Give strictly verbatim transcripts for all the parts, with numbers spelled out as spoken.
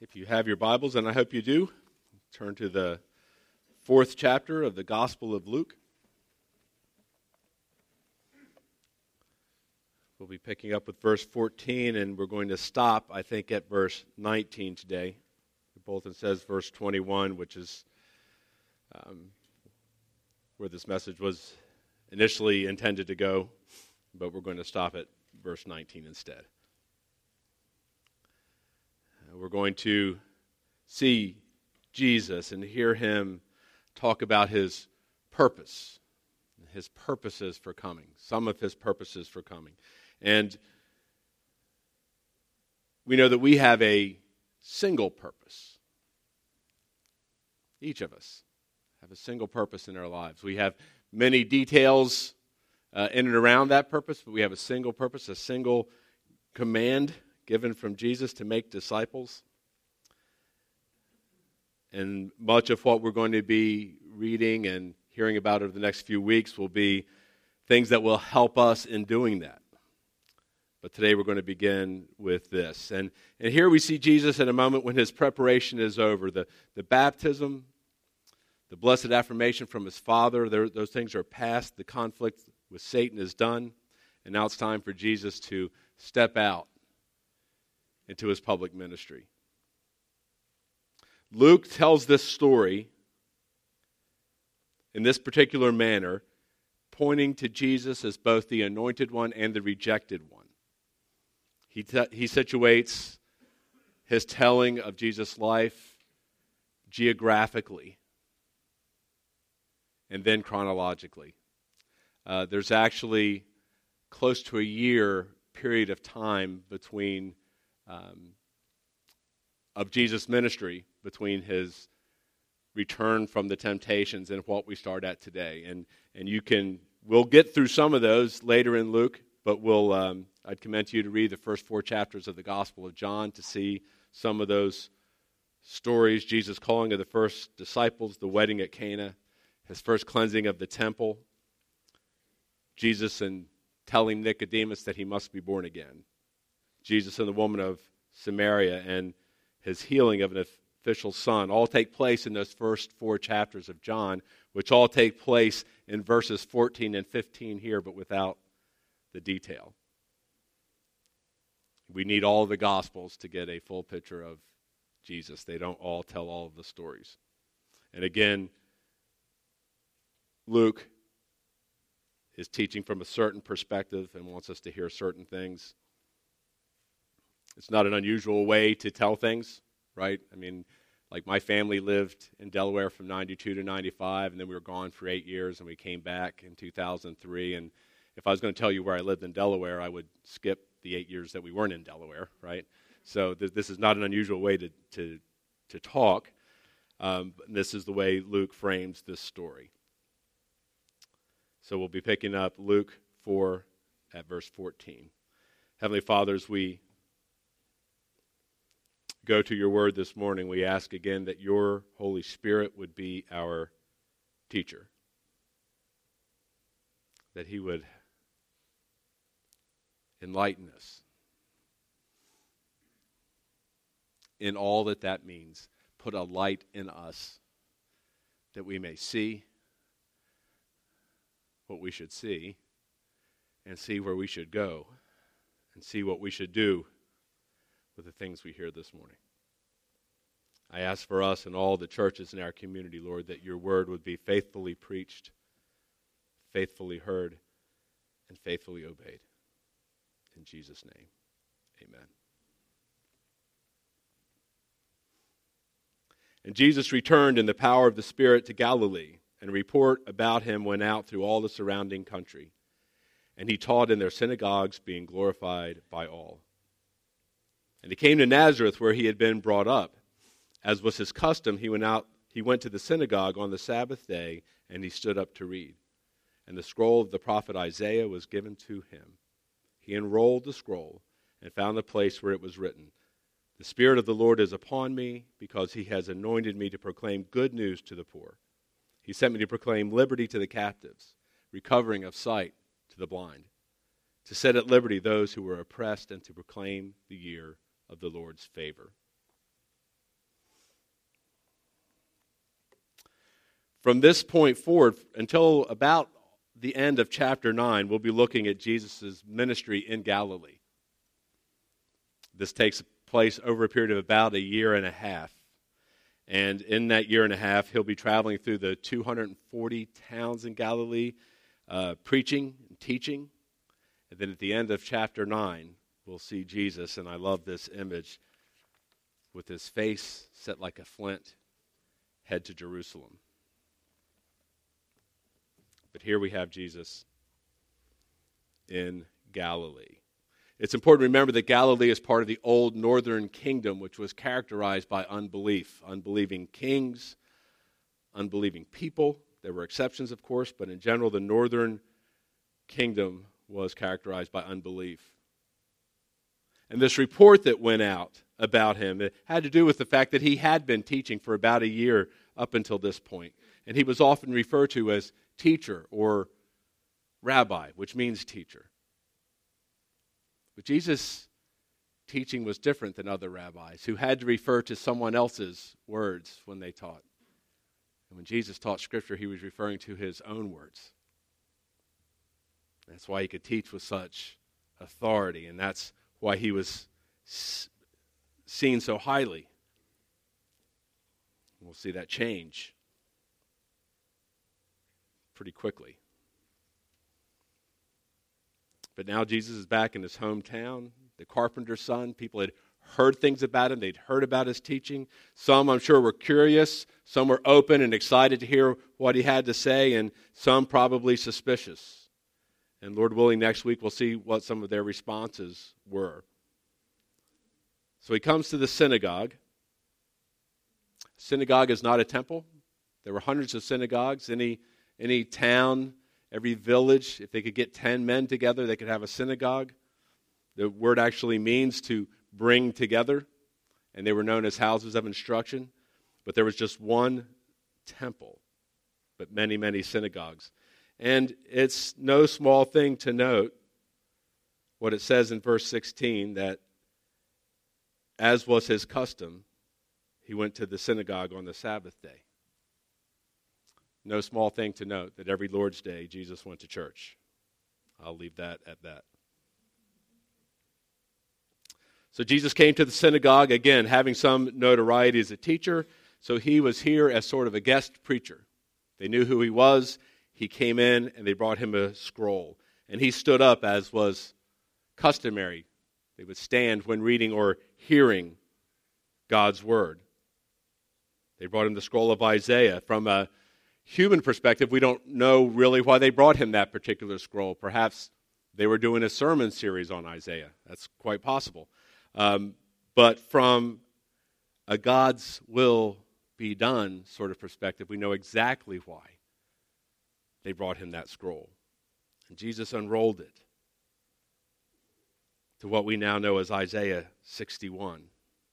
If you have your Bibles, and I hope you do, turn to the fourth chapter of the Gospel of Luke. We'll be picking up with verse fourteen, and we're going to stop, I think, at verse nineteen today. The bulletin says verse twenty-one, which is um, where this message was initially intended to go, but we're going to stop at verse nineteen instead. We're going to see Jesus and hear him talk about his purpose, his purposes for coming, some of his purposes for coming. And we know that we have a single purpose. Each of us have a single purpose in our lives. We have many details uh, in and around that purpose, but we have a single purpose, a single command given from Jesus to make disciples. And much of what we're going to be reading and hearing about over the next few weeks will be things that will help us in doing that. But today we're going to begin with this. And, and here we see Jesus in a moment when his preparation is over. The, the baptism, the blessed affirmation from his Father, those things are past. The conflict with Satan is done. And now it's time for Jesus to step out into his public ministry. Luke tells this story in this particular manner, pointing to Jesus as both the anointed one and the rejected one. He, te- he situates his telling of Jesus' life geographically and then chronologically. Uh, there's actually close to a year period of time between Um, of Jesus' ministry, between his return from the temptations and what we start at today. And and you can, we'll get through some of those later in Luke, but we'll, um, I'd commend to you to read the first four chapters of the Gospel of John to see some of those stories. Jesus' calling of the first disciples, the wedding at Cana, his first cleansing of the temple, Jesus and telling Nicodemus that he must be born again, Jesus and the woman of Samaria, and his healing of an official son, all take place in those first four chapters of John, which all take place in verses fourteen and fifteen here, but without the detail. We need all of the Gospels to get a full picture of Jesus. They don't all tell all of the stories. And again, Luke is teaching from a certain perspective and wants us to hear certain things. It's not an unusual way to tell things, right? I mean, like my family lived in Delaware from ninety-two to ninety-five, and then we were gone for eight years, and we came back in two thousand three. And if I was going to tell you where I lived in Delaware, I would skip the eight years that we weren't in Delaware, right? So th- this is not an unusual way to to, to talk. Um, this is the way Luke frames this story. So we'll be picking up Luke four at verse fourteen. Heavenly Father, as we go to your word this morning, we ask again that your Holy Spirit would be our teacher, that he would enlighten us in all that that means, put a light in us that we may see what we should see and see where we should go and see what we should do with the things we hear this morning. I ask for us and all the churches in our community, Lord, that your word would be faithfully preached, faithfully heard, and faithfully obeyed. In Jesus' name, amen. And Jesus returned in the power of the Spirit to Galilee, and a report about him went out through all the surrounding country. And he taught in their synagogues, being glorified by all. And he came to Nazareth, where he had been brought up. As was his custom, he went out. He went to the synagogue on the Sabbath day, and he stood up to read. And the scroll of the prophet Isaiah was given to him. He unrolled the scroll and found the place where it was written, "The Spirit of the Lord is upon me, because he has anointed me to proclaim good news to the poor. He sent me to proclaim liberty to the captives, recovering of sight to the blind, to set at liberty those who were oppressed, and to proclaim the year of the Lord's favor." From this point forward, until about the end of chapter nine, we'll be looking at Jesus' ministry in Galilee. This takes place over a period of about a year and a half. And in that year and a half, he'll be traveling through the two hundred forty towns in Galilee, uh, preaching and teaching. And then at the end of chapter nine, we'll see Jesus, and I love this image, with his face set like a flint, head to Jerusalem. But here we have Jesus in Galilee. It's important to remember that Galilee is part of the old northern kingdom, which was characterized by unbelief. Unbelieving kings, unbelieving people. There were exceptions, of course, but in general, the northern kingdom was characterized by unbelief. And this report that went out about him, it had to do with the fact that he had been teaching for about a year up until this point. And he was often referred to as teacher or rabbi, which means teacher. But Jesus' teaching was different than other rabbis who had to refer to someone else's words when they taught. And when Jesus taught Scripture, he was referring to his own words. That's why he could teach with such authority, and that's why he was seen so highly. We'll see that change pretty quickly. But now Jesus is back in his hometown, the carpenter's son. People had heard things about him. They'd heard about his teaching. Some, I'm sure, were curious. Some were open and excited to hear what he had to say, and some probably suspicious. And Lord willing, next week we'll see what some of their responses were. So he comes to the synagogue. Synagogue is not a temple. There were hundreds of synagogues. Any, any town, every village, if they could get ten men together, they could have a synagogue. The word actually means to bring together, and they were known as houses of instruction. But there was just one temple, but many, many synagogues. And it's no small thing to note what it says in verse sixteen, that as was his custom, he went to the synagogue on the Sabbath day. No small thing to note that every Lord's Day, Jesus went to church. I'll leave that at that. So Jesus came to the synagogue, again, having some notoriety as a teacher. So he was here as sort of a guest preacher. They knew who he was. He came in, and they brought him a scroll. And he stood up, as was customary. They would stand when reading or hearing God's word. They brought him the scroll of Isaiah. From a human perspective, we don't know really why they brought him that particular scroll. Perhaps they were doing a sermon series on Isaiah. That's quite possible. Um, but from a God's will be done sort of perspective, we know exactly why they brought him that scroll. And Jesus unrolled it to what we now know as Isaiah sixty-one,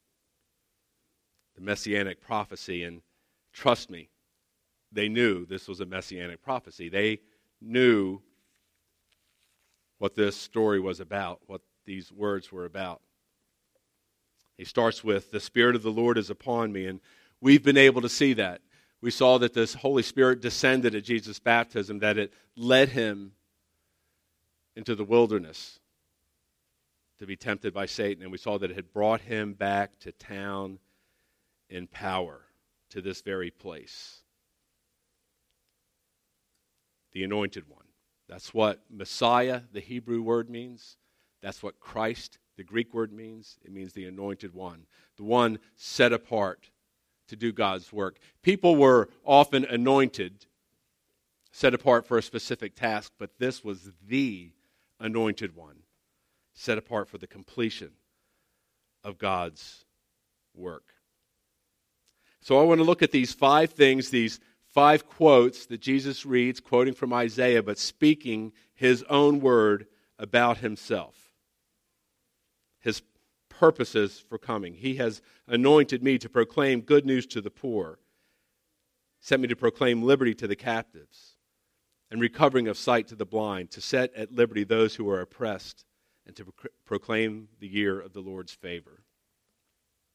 the messianic prophecy. And trust me, they knew this was a messianic prophecy. They knew what this story was about, what these words were about. He starts with, "The Spirit of the Lord is upon me," and we've been able to see that. We saw that this Holy Spirit descended at Jesus' baptism, that it led him into the wilderness to be tempted by Satan, and we saw that it had brought him back to town in power, to this very place. The Anointed One. That's what Messiah, the Hebrew word, means. That's what Christ, the Greek word, means. It means the Anointed One, the one set apart to do God's work. People were often anointed, set apart for a specific task, but this was the Anointed One, set apart for the completion of God's work. So I want to look at these five things, these five quotes that Jesus reads, quoting from Isaiah, but speaking his own word about himself. His purposes for coming. He has anointed me to proclaim good news to the poor, sent me to proclaim liberty to the captives, and recovering of sight to the blind, to set at liberty those who are oppressed, and to pro- proclaim the year of the Lord's favor. First, to proclaim good news to the poor.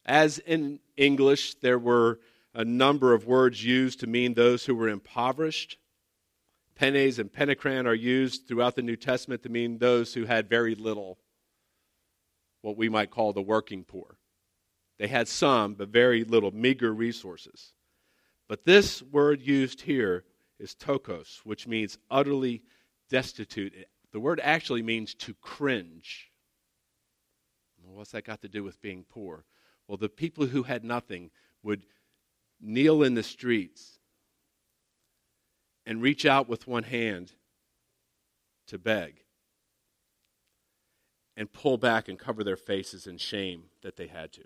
As in English, there were a number of words used to mean those who were impoverished. Penes and penecran are used throughout the New Testament to mean those who had very little, what we might call the working poor. They had some, but very little, meager resources. But this word used here is tokos, which means utterly destitute. The word actually means to cringe. Well, what's that got to do with being poor? Well, the people who had nothing would kneel in the streets and reach out with one hand to beg and pull back and cover their faces in shame that they had to.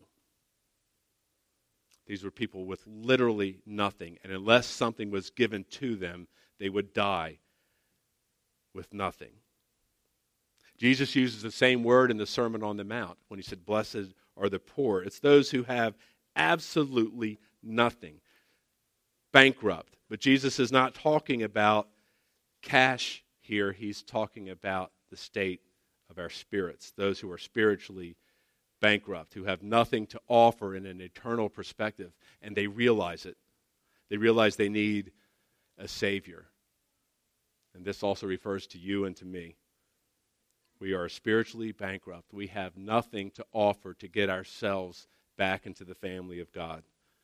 These were people with literally nothing, and unless something was given to them, they would die with nothing. Jesus uses the same word in the Sermon on the Mount when he said, "Blessed are the poor." It's those who have absolutely nothing, bankrupt. But Jesus is not talking about cash here. He's talking about the state of our spirits, those who are spiritually bankrupt, who have nothing to offer in an eternal perspective, and they realize it. They realize they need a Savior. And this also refers to you and to me. We are spiritually bankrupt. We have nothing to offer to get ourselves back into the family of God.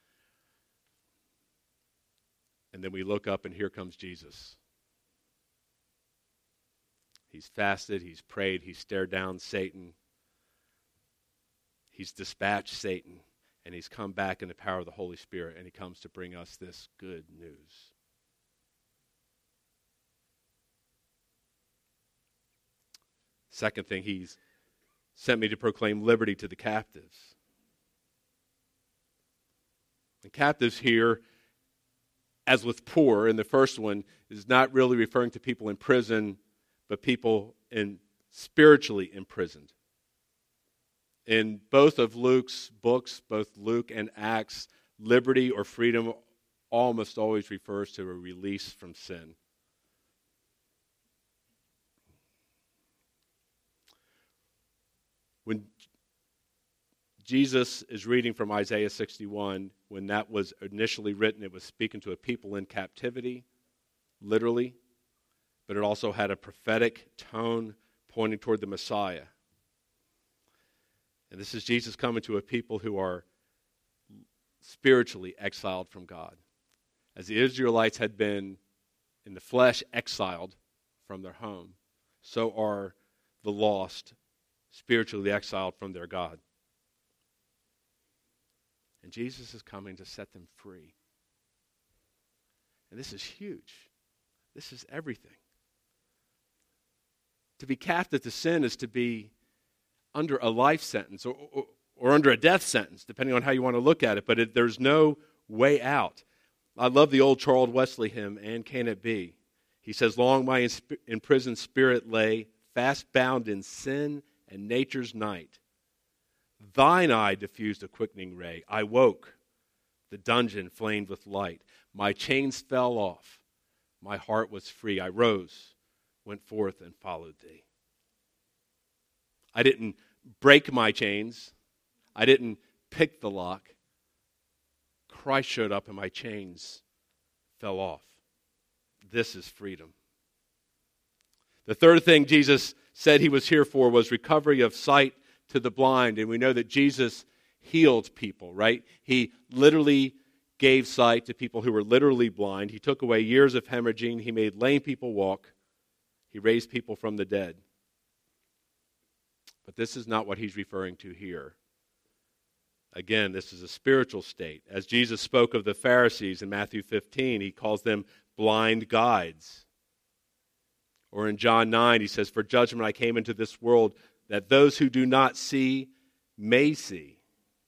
And then we look up and here comes Jesus. He's fasted, he's prayed, he's stared down Satan. He's dispatched Satan, and he's come back in the power of the Holy Spirit, and he comes to bring us this good news. Second thing, he's sent me to proclaim liberty to the captives. And captives here, as with poor in the first one, is not really referring to people in prison, but people in spiritually imprisoned. In both of Luke's books, both Luke and Acts, liberty or freedom almost always refers to a release from sin. When Jesus is reading from Isaiah sixty-one, when that was initially written, it was speaking to a people in captivity, literally, but it also had a prophetic tone pointing toward the Messiah. And this is Jesus coming to a people who are spiritually exiled from God. As the Israelites had been in the flesh exiled from their home, so are the lost spiritually exiled from their God. And Jesus is coming to set them free. And this is huge. This is everything. To be captive to sin is to be under a life sentence or, or, or under a death sentence, depending on how you want to look at it. But it, there's no way out. I love the old Charles Wesley hymn, "And Can It Be?" He says, "Long my imprisoned spirit lay, fast bound in sin and nature's night. Thine eye diffused a quickening ray. I woke, the dungeon flamed with light. My chains fell off, my heart was free. I rose, went forth, and followed thee." I didn't break my chains. I didn't pick the lock. Christ showed up and my chains fell off. This is freedom. The third thing Jesus said he was here for was recovery of sight to the blind. And we know that Jesus healed people, right? He literally gave sight to people who were literally blind. He took away years of hemorrhaging. He made lame people walk. He raised people from the dead. But this is not what he's referring to here. Again, this is a spiritual state. As Jesus spoke of the Pharisees in Matthew fifteen, he calls them blind guides. Or in John nine, he says, "For judgment I came into this world, that those who do not see may see."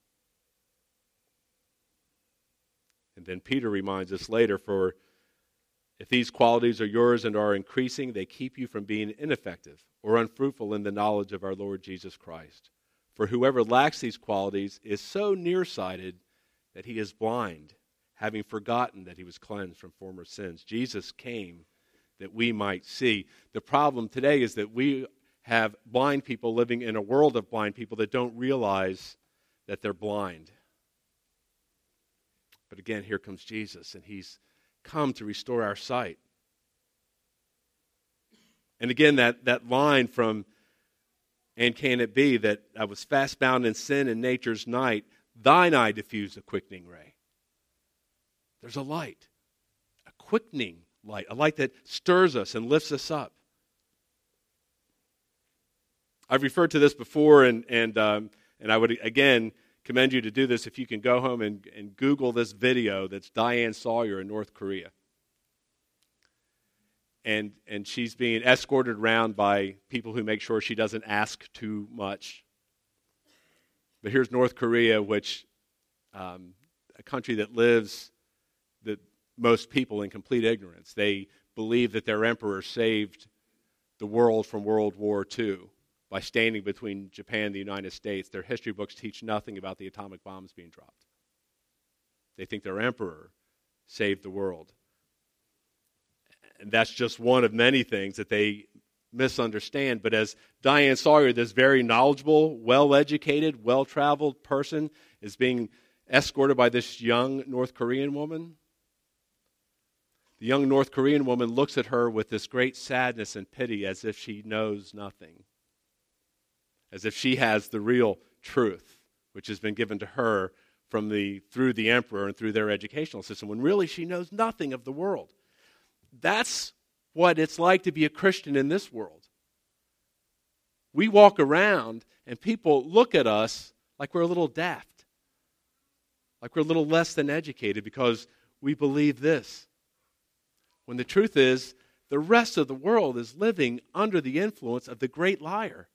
And then Peter reminds us later, "For if these qualities are yours and are increasing, they keep you from being ineffective or unfruitful in the knowledge of our Lord Jesus Christ. For whoever lacks these qualities is so nearsighted that he is blind, having forgotten that he was cleansed from former sins." Jesus came that we might see. The problem today is that we have blind people living in a world of blind people that don't realize that they're blind. But again, here comes Jesus, and he's come to restore our sight. And again, that, that line from "And can it be that I was fast bound in sin in nature's night, thine eye diffused a quickening ray." There's a light, a quickening light, a light that stirs us and lifts us up. I've referred to this before, and and um, and I would, again, commend you to do this if you can go home and, and Google this video that's Diane Sawyer in North Korea. And and she's being escorted around by people who make sure she doesn't ask too much. But here's North Korea, which um, a country that lives the most people in complete ignorance. They believe that their emperor saved the world from World War Two by standing between Japan and the United States. Their history books teach nothing about the atomic bombs being dropped. They think their emperor saved the world. And that's just one of many things that they misunderstand. But as Diane Sawyer, this very knowledgeable, well-educated, well-traveled person, is being escorted by this young North Korean woman, the young North Korean woman looks at her with this great sadness and pity, as if she knows nothing, as if she has the real truth, which has been given to her from the through the emperor and through their educational system, when really she knows nothing of the world. That's what it's like to be a Christian in this world. We walk around and people look at us like we're a little daft, like we're a little less than educated because we believe this. When the truth is, the rest of the world is living under the influence of the great liar.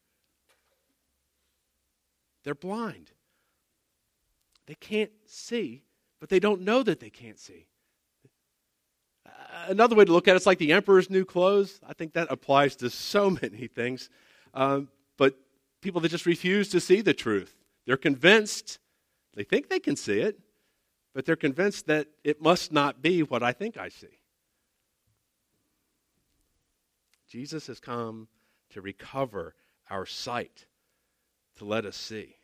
They're blind. They can't see, but they don't know that they can't see. Another way to look at it, it's like the emperor's new clothes. I think that applies to so many things. Um, but people that just refuse to see the truth. They're convinced, they think they can see it, but they're convinced that it must not be what I think I see. Jesus has come to recover our sight, to let us see.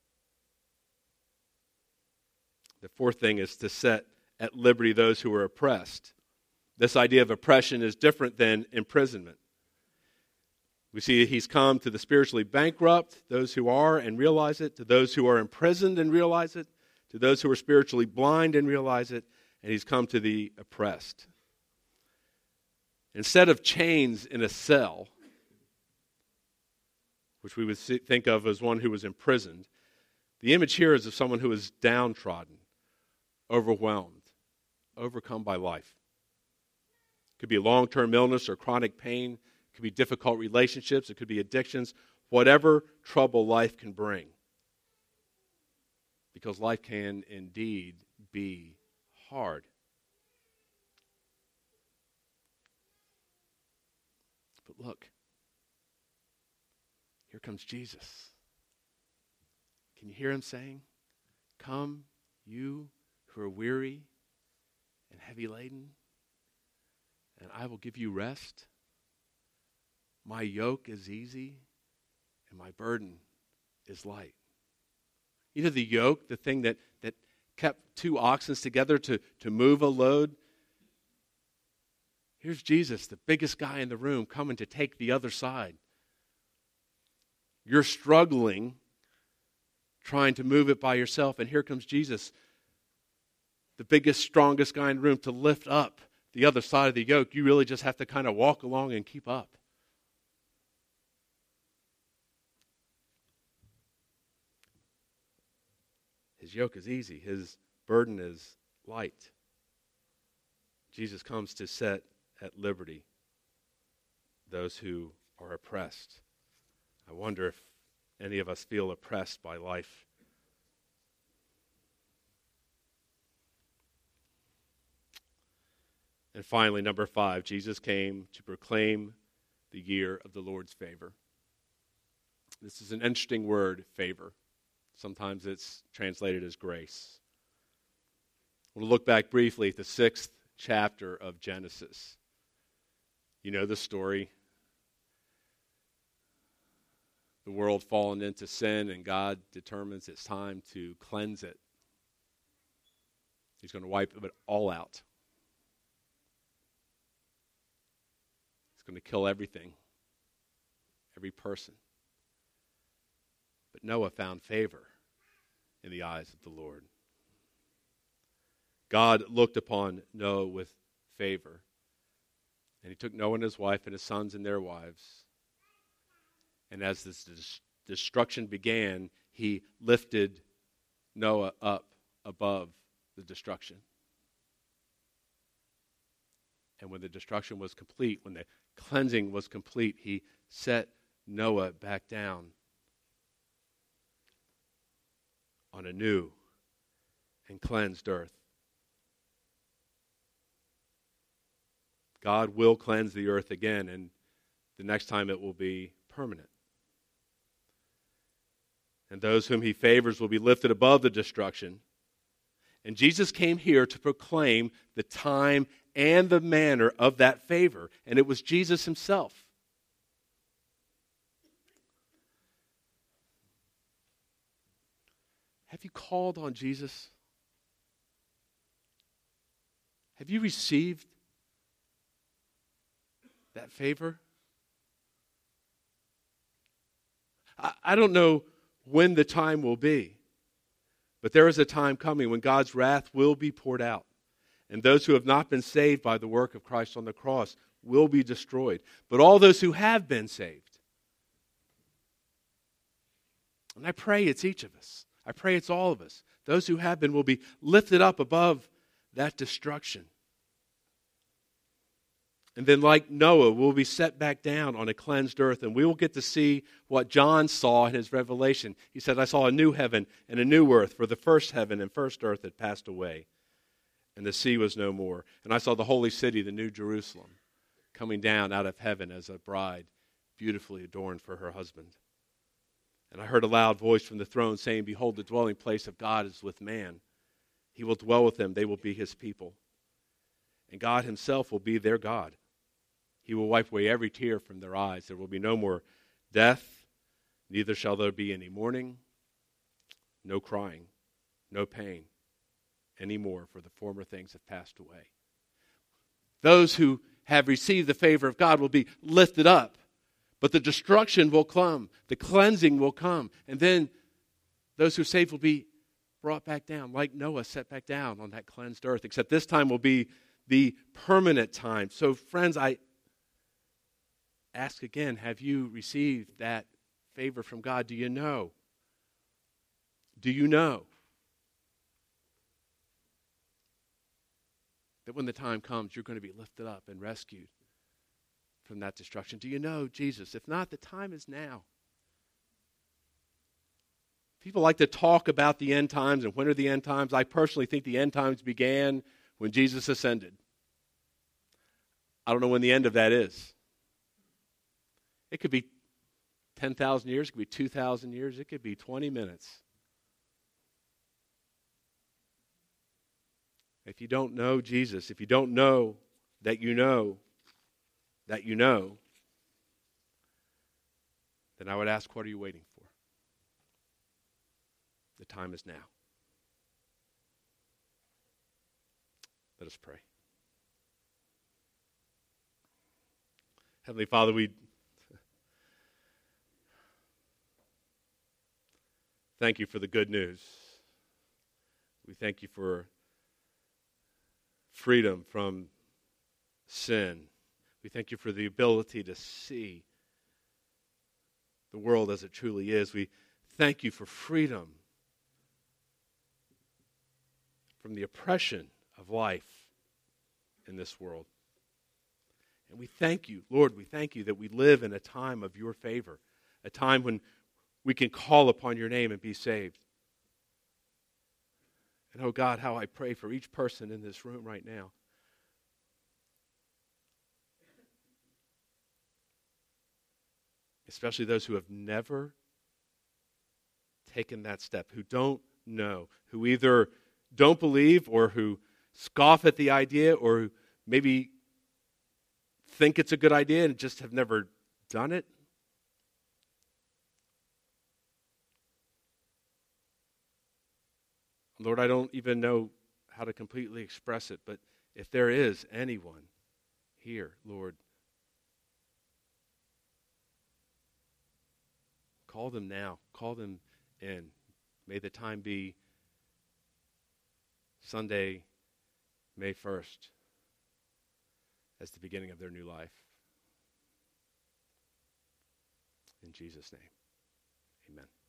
The fourth thing is to set at liberty those who are oppressed. This idea of oppression is different than imprisonment. We see he's come to the spiritually bankrupt, those who are and realize it, to those who are imprisoned and realize it, to those who are spiritually blind and realize it, and he's come to the oppressed. Instead of chains in a cell, which we would think of as one who was imprisoned, the image here is of someone who is downtrodden, overwhelmed, overcome by life. It could be long-term illness or chronic pain. It could be difficult relationships. It could be addictions. Whatever trouble life can bring. Because life can indeed be hard. But look, here comes Jesus. Can you hear him saying, "Come, you who are weary and heavy laden, and I will give you rest. My yoke is easy, and my burden is light." You know, the yoke, the thing that, that kept two oxen together to, to move a load. Here's Jesus, the biggest guy in the room, coming to take the other side. You're struggling, trying to move it by yourself, and here comes Jesus, the biggest, strongest guy in the room, to lift up the other side of the yoke. You really just have to kind of walk along and keep up. His yoke is easy. His burden is light. Jesus comes to set at liberty those who are oppressed. I wonder if any of us feel oppressed by life. And finally, number five, Jesus came to proclaim the year of the Lord's favor. This is an interesting word, favor. Sometimes it's translated as grace. We'll look back briefly at the sixth chapter of Genesis. You know the story. The world fallen into sin, and God determines it's time to cleanse it. He's going to wipe it all out. He's going to kill everything, every person. But Noah found favor in the eyes of the Lord. God looked upon Noah with favor. And he took Noah and his wife and his sons and their wives. And as this dis- destruction began, he lifted Noah up above the destruction. And when the destruction was complete, when the cleansing was complete, he set Noah back down on a new and cleansed earth. God will cleanse the earth again, and the next time it will be permanent. And those whom he favors will be lifted above the destruction. And Jesus came here to proclaim the time and the manner of that favor, and it was Jesus himself. Have you called on Jesus? Have you received that favor? I, I don't know when the time will be, but there is a time coming when God's wrath will be poured out, and those who have not been saved by the work of Christ on the cross will be destroyed. But all those who have been saved, and I pray it's each of us, I pray it's all of us, those who have been will be lifted up above that destruction. And then, like Noah, we'll be set back down on a cleansed earth, and we will get to see what John saw in his revelation. He said, I saw a new heaven and a new earth, for the first heaven and first earth had passed away, and the sea was no more. And I saw the holy city, the new Jerusalem, coming down out of heaven as a bride, beautifully adorned for her husband. And I heard a loud voice from the throne saying, Behold, the dwelling place of God is with man. He will dwell with them, they will be his people. And God himself will be their God. He will wipe away every tear from their eyes. There will be no more death, neither shall there be any mourning, no crying, no pain anymore, for the former things have passed away. Those who have received the favor of God will be lifted up, but the destruction will come, the cleansing will come, and then those who are saved will be brought back down, like Noah set back down on that cleansed earth, except this time will be the permanent time. So friends, I ask again, have you received that favor from God? Do you know? Do you know that when the time comes, you're going to be lifted up and rescued from that destruction? Do you know Jesus? If not, the time is now. People like to talk about the end times and when are the end times. I personally think the end times began when Jesus ascended. I don't know when the end of that is. It could be ten thousand years, it could be two thousand years, it could be twenty minutes. If you don't know Jesus, if you don't know that you know that you know, then I would ask, what are you waiting for? The time is now. Let us pray. Heavenly Father, we thank you for the good news. We thank you for freedom from sin. We thank you for the ability to see the world as it truly is. We thank you for freedom from the oppression of life in this world. And we thank you, Lord, we thank you that we live in a time of your favor, a time when we can call upon your name and be saved. And oh God, how I pray for each person in this room right now. Especially those who have never taken that step, who don't know, who either don't believe or who scoff at the idea or who maybe think it's a good idea and just have never done it. Lord, I don't even know how to completely express it, but if there is anyone here, Lord, call them now. Call them in. May the time be Sunday, May first, as the beginning of their new life. In Jesus' name, amen.